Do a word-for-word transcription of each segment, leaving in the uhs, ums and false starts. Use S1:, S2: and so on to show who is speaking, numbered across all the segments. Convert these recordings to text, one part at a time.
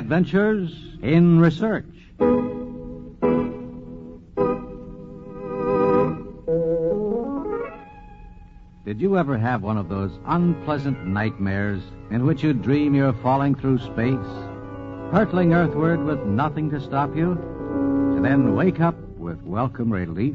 S1: Adventures in Research. Did you ever have one of those unpleasant nightmares in which you dream you're falling through space, hurtling earthward with nothing to stop you, and then wake up with welcome relief?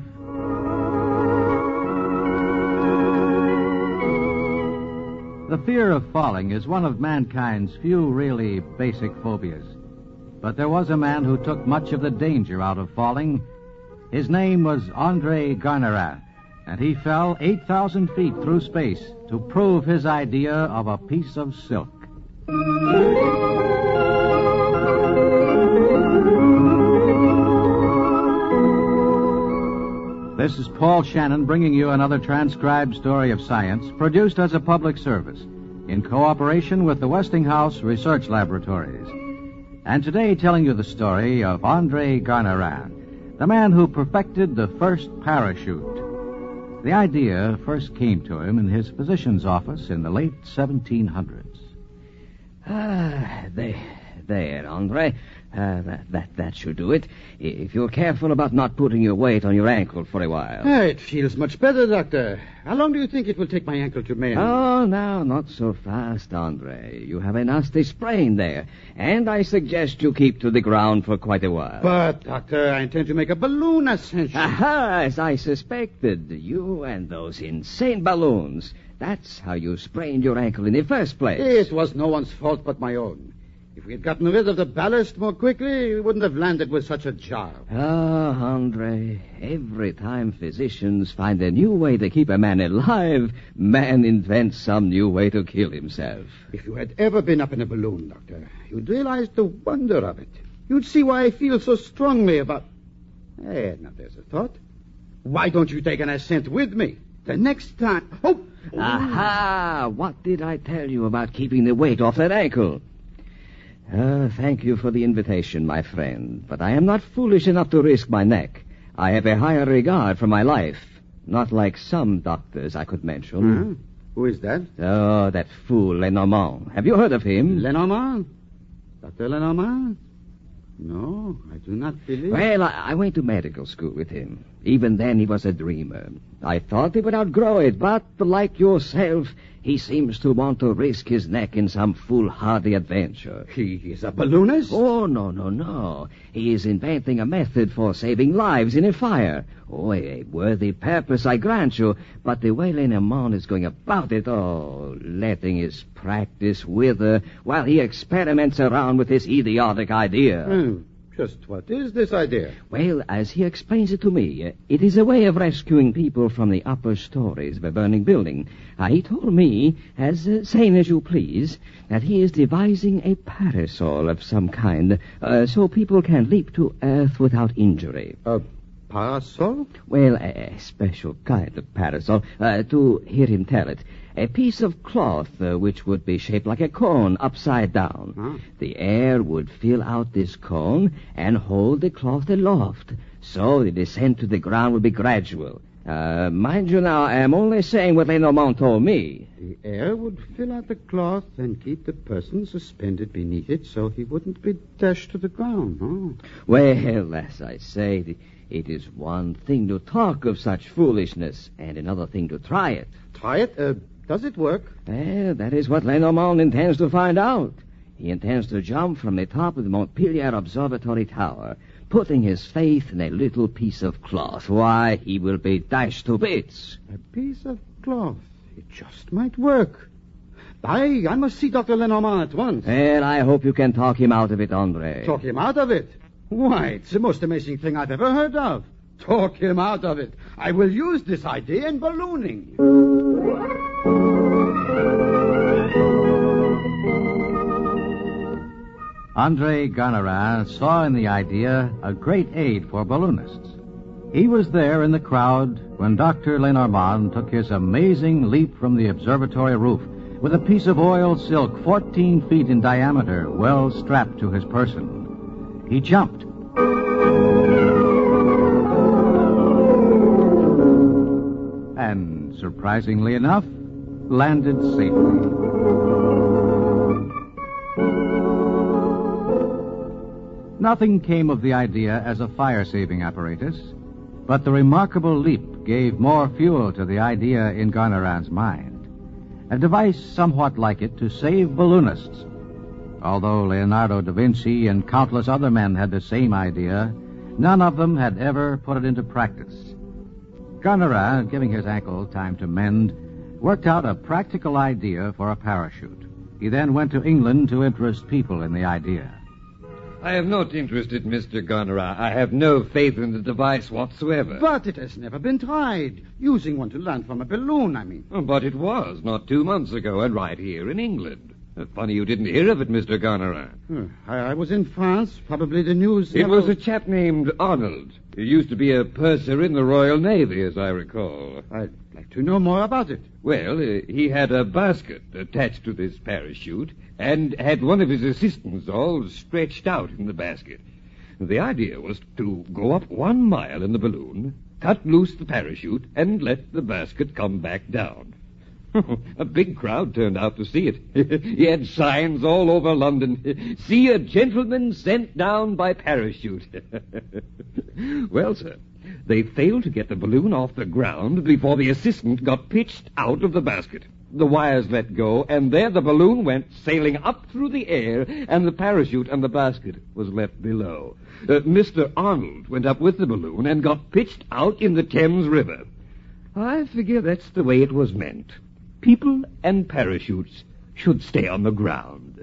S1: The fear of falling is one of mankind's few really basic phobias. But there was a man who took much of the danger out of falling. His name was André Garnerin, and he fell eight thousand feet through space to prove his idea of a piece of silk. This is Paul Shannon bringing you another transcribed story of science produced as a public service in cooperation with the Westinghouse Research Laboratories. And today telling you the story of André Garnerin, the man who perfected the first parachute. The idea first came to him in his physician's office in the late seventeen hundreds.
S2: Ah, there, there, André. Uh, that, that that should do it. If you're careful about not putting your weight on your ankle for a while.
S3: Ah, it feels much better, Doctor. How long do you think it will take my ankle to mend?
S2: Oh, now, not so fast, André. You have a nasty sprain there, and I suggest you keep to the ground for quite a while.
S3: But, Doctor, I intend to make a balloon ascension.
S2: Aha, as I suspected. You and those insane balloons. That's how you sprained your ankle in the first place.
S3: It was no one's fault but my own. If we had gotten rid of the ballast more quickly, we wouldn't have landed with such a jar.
S2: Ah, André, every time physicians find a new way to keep a man alive, man invents some new way to kill himself.
S3: If you had ever been up in a balloon, Doctor, you'd realize the wonder of it. You'd see why I feel so strongly about... Hey, now there's a thought. Why don't you take an ascent with me? The next time... Oh!
S2: Aha! What did I tell you about keeping the weight off that ankle? Uh, thank you for the invitation, my friend, but I am not foolish enough to risk my neck. I have a higher regard for my life, not like some doctors I could mention.
S3: Hmm? Who is that?
S2: Oh, that fool Lenormand. Have you heard of him?
S3: Lenormand? Doctor Lenormand? No, I do not believe...
S2: Well, I, I went to medical school with him. Even then, he was a dreamer. I thought he would outgrow it, but like yourself, he seems to want to risk his neck in some foolhardy adventure.
S3: He is a balloonist?
S2: Oh, no, no, no. He is inventing a method for saving lives in a fire. Oh, a worthy purpose, I grant you, but the way Lenormand is going about it, oh, letting his practice wither while he experiments around with this idiotic idea.
S3: Hmm. Just what is this idea?
S2: Well, as he explains it to me, uh, it is a way of rescuing people from the upper stories of a burning building. Uh, he told me, as uh, sane as you please, that he is devising a parasol of some kind, uh, so people can leap to earth without injury.
S3: A parasol?
S2: Well, a, a special kind of parasol, uh, to hear him tell it. A piece of cloth uh, which would be shaped like a cone upside down.
S3: Huh?
S2: The air would fill out this cone and hold the cloth aloft, so the descent to the ground would be gradual. Uh, mind you now, I am only saying what Lenormand told me.
S3: The air would fill out the cloth and keep the person suspended beneath it so he wouldn't be dashed to the ground. Huh?
S2: Well, as I say, it is one thing to talk of such foolishness and another thing to try it.
S3: Try it? Uh, does it work?
S2: Well, that is what Lenormand intends to find out. He intends to jump from the top of the Montpellier Observatory Tower, putting his faith in a little piece of cloth. Why, he will be dashed to bits.
S3: A piece of cloth. It just might work. I, I must see Doctor Lenormand at once.
S2: Well, I hope you can talk him out of it, André.
S3: Talk him out of it? Why, it's the most amazing thing I've ever heard of. Talk him out of it. I will use this idea in ballooning.
S1: André Garnerin saw in the idea a great aid for balloonists. He was there in the crowd when Doctor Lenormand took his amazing leap from the observatory roof with a piece of oiled silk fourteen feet in diameter well strapped to his person. He jumped. And, surprisingly enough, landed safely. Nothing came of the idea as a fire-saving apparatus, but the remarkable leap gave more fuel to the idea in Garnerand's mind. A device somewhat like it to save balloonists. Although Leonardo da Vinci and countless other men had the same idea, none of them had ever put it into practice. Garnerand, giving his ankle time to mend, worked out a practical idea for a parachute. He then went to England to interest people in the idea.
S4: I am not interested, Mister Garnerand. I have no faith in the device whatsoever.
S3: But it has never been tried. Using one to land from a balloon, I mean.
S4: Oh, but it was, not two months ago, and right here in England. Uh, Funny you didn't hear of it, Mister Garnerand.
S3: Hmm. I, I was in France. Probably the news...
S4: It
S3: never-
S4: was a chap named Arnold. He used to be a purser in the Royal Navy, as I recall.
S3: I'd like to know more about it.
S4: Well, uh, he had a basket attached to this parachute and had one of his assistants all stretched out in the basket. The idea was to go up one mile in the balloon, cut loose the parachute, and let the basket come back down. A big crowd turned out to see it. He had signs all over London. See a gentleman sent down by parachute. Well, sir, they failed to get the balloon off the ground before the assistant got pitched out of the basket. The wires let go, and there the balloon went sailing up through the air, and the parachute and the basket was left below. Uh, Mister Arnold went up with the balloon and got pitched out in the Thames River. I figure that's the way it was meant. People and parachutes should stay on the ground.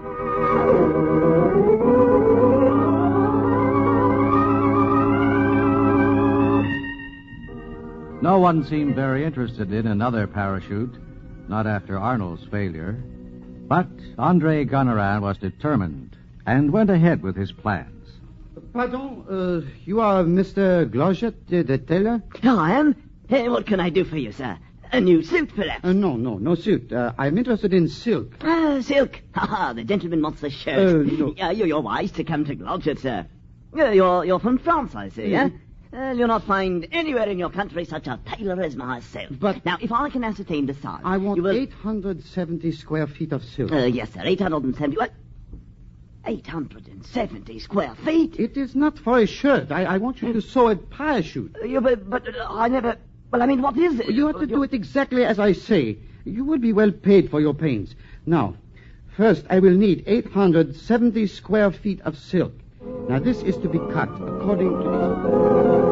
S1: No one seemed very interested in another parachute, not after Arnold's failure. But André Garnerand was determined and went ahead with his plans.
S3: Pardon, uh, you are Mister Glodget, uh, the tailor?
S5: I am. Hey, what can I do for you, sir? A new suit, perhaps?
S3: Uh, no, no, no suit. Uh, I'm interested in silk.
S5: Ah, silk. Ha ha, the gentleman wants the shirt.
S3: Uh, no.
S5: Yeah, you're, you're wise to come to Glodget, sir. Yeah, you're, you're from France, I see, yeah? Uh, you'll not find anywhere in your country such a tailor as myself.
S3: But-
S5: Now, if I can ascertain the size...
S3: I want
S5: you will...
S3: eight hundred seventy square feet of silk.
S5: Uh, yes, sir, eight hundred seventy... What? eight hundred seventy square feet?
S3: It is not for a shirt. I, I want you to sew a parachute.
S5: Uh, yeah, but, but uh, I never... Well, I mean, what is it?
S3: You have to
S5: Uh,
S3: do it exactly as I say. You will be well paid for your pains. Now, first I will need eight hundred seventy square feet of silk. Now, this is to be cut according to...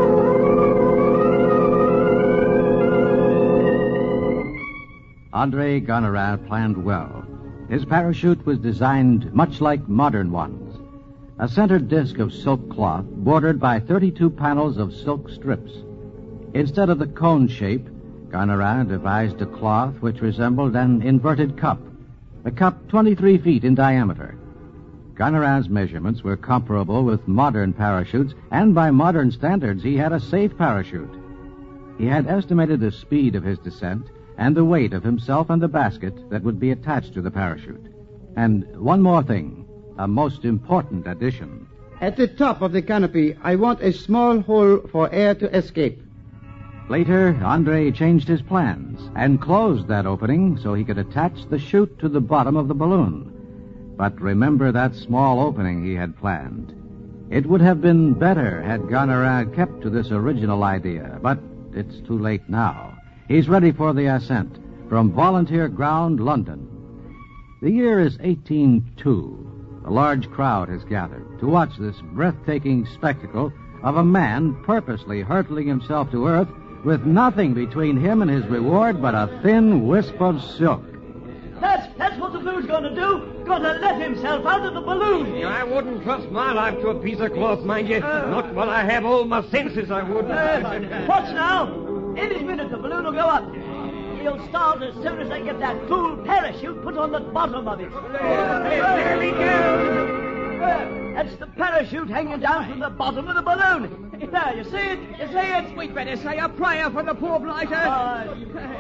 S1: André Garnerand planned well. His parachute was designed much like modern ones. A center disc of silk cloth bordered by thirty-two panels of silk strips. Instead of the cone shape, Garnerand devised a cloth which resembled an inverted cup, a cup twenty-three feet in diameter. Garnerand's measurements were comparable with modern parachutes, and by modern standards, he had a safe parachute. He had estimated the speed of his descent and the weight of himself and the basket that would be attached to the parachute. And one more thing, a most important addition.
S3: At the top of the canopy, I want a small hole for air to escape.
S1: Later, André changed his plans and closed that opening so he could attach the chute to the bottom of the balloon. But remember that small opening he had planned. It would have been better had Garnerand kept to this original idea, but it's too late now. He's ready for the ascent from Volunteer Ground, London. The year is eighteen oh two. A large crowd has gathered to watch this breathtaking spectacle of a man purposely hurtling himself to earth with nothing between him and his reward but a thin wisp of silk.
S5: That's, that's what the blue's going to do. Going to let himself out of the balloon.
S4: I wouldn't trust my life to a piece of cloth, mind you. Not while I have all my senses, I wouldn't.
S5: Uh, watch now. Any minute the balloon will go up. He'll start as soon as they get that fool parachute put on the bottom of it.
S4: There we go.
S5: Uh, that's the parachute hanging down from the bottom of the balloon. There, you see it? You see it?
S6: We'd better say a prayer for the poor blighter.
S5: Uh,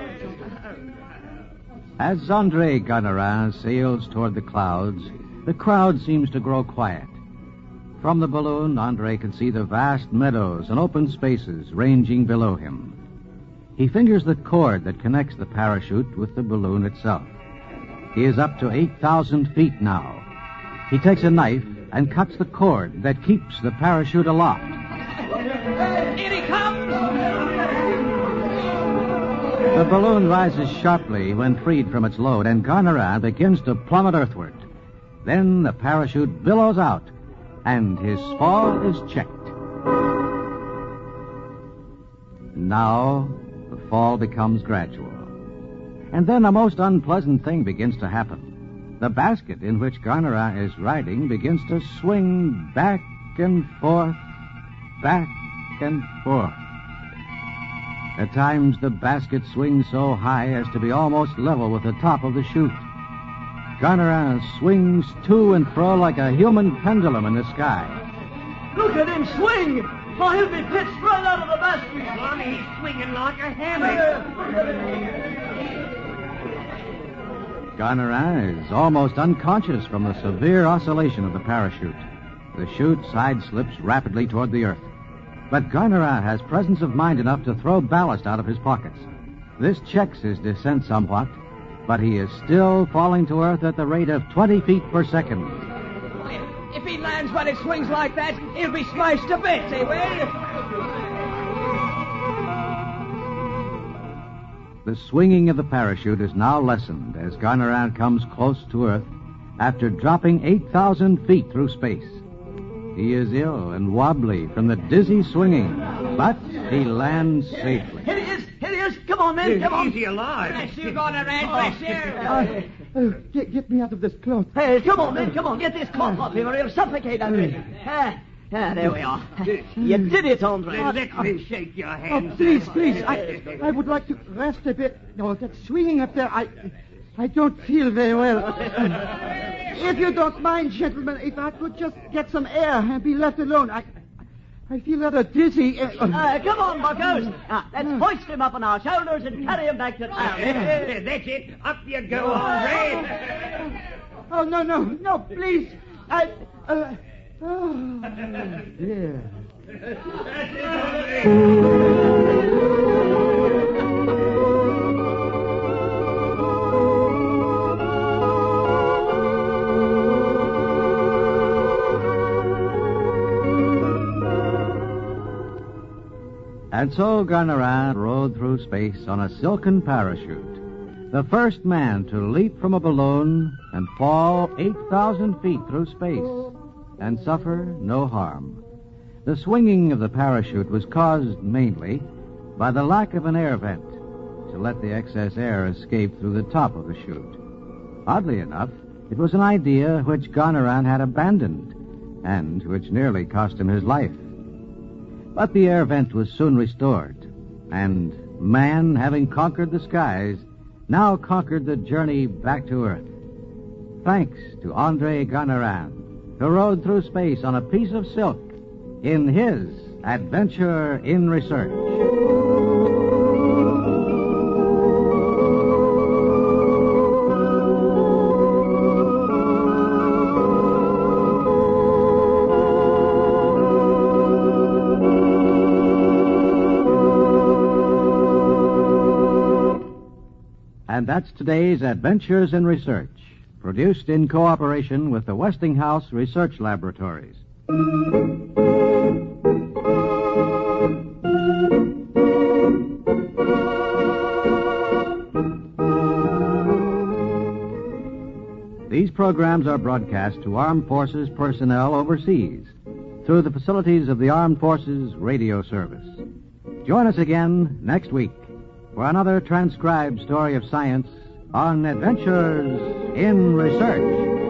S1: As André Garnerand sails toward the clouds, the crowd seems to grow quiet. From the balloon, André can see the vast meadows and open spaces ranging below him. He fingers the cord that connects the parachute with the balloon itself. He is up to eight thousand feet now. He takes a knife and cuts the cord that keeps the parachute aloft.
S6: Here he comes!
S1: The balloon rises sharply when freed from its load, and Garnerin begins to plummet earthward. Then the parachute billows out, and his fall is checked. Now, the fall becomes gradual. And then a most unpleasant thing begins to happen. The basket in which Garnerin is riding begins to swing back and forth, back and forth. At times, the basket swings so high as to be almost level with the top of the chute. Garnerin swings to and fro like a human pendulum in the sky.
S5: Look at him swing! Oh, he'll be pitched right out of the basket.
S6: Lonnie, he's swinging like a hammock.
S1: Garnerin is almost unconscious from the severe oscillation of the parachute. The chute side slips rapidly toward the earth. But Garnerin has presence of mind enough to throw ballast out of his pockets. This checks his descent somewhat, but he is still falling to earth at the rate of twenty feet per second.
S6: If he lands when it swings like that, he'll be smashed to bits, he will.
S1: The swinging of the parachute is now lessened as Garnerin comes close to earth after dropping eight thousand feet through space. He is ill and wobbly from the dizzy swinging, but he lands safely.
S5: Here he is! Here he is! Come on, men! Come on!
S6: Is he alive? Bless you, Garnerin, bless you.
S3: Uh, uh, get, get me out of this cloth.
S5: Hey, come on, men! Come on! Get this cloth off him or he'll suffocate under it. Ah, ah, there we are. You did it, Andre.
S6: Let me shake your hand.
S3: Oh, please, please. I, I would like to rest a bit. No, that swinging up there, I, I don't feel very well. If you don't mind, gentlemen, if I could just get some air and be left alone. I, I feel rather dizzy.
S5: Uh, come on, buckos. Ah, let's hoist him up on our shoulders and carry him back to town.
S6: That's it. Up you go, Andre.
S3: Oh, no, no, no, please. I, uh, oh, dear.
S1: And so Garnerin rode through space on a silken parachute, the first man to leap from a balloon and fall eight thousand feet through space and suffer no harm. The swinging of the parachute was caused mainly by the lack of an air vent to let the excess air escape through the top of the chute. Oddly enough, it was an idea which Garnerin had abandoned and which nearly cost him his life. But the air vent was soon restored, and man, having conquered the skies, now conquered the journey back to Earth. Thanks to Andre Garnerin, who rode through space on a piece of silk in his Adventure in Research. And that's today's Adventures in Research, produced in cooperation with the Westinghouse Research Laboratories. These programs are broadcast to Armed Forces personnel overseas through the facilities of the Armed Forces Radio Service. Join us again next week for another transcribed story of science on Adventures in Research.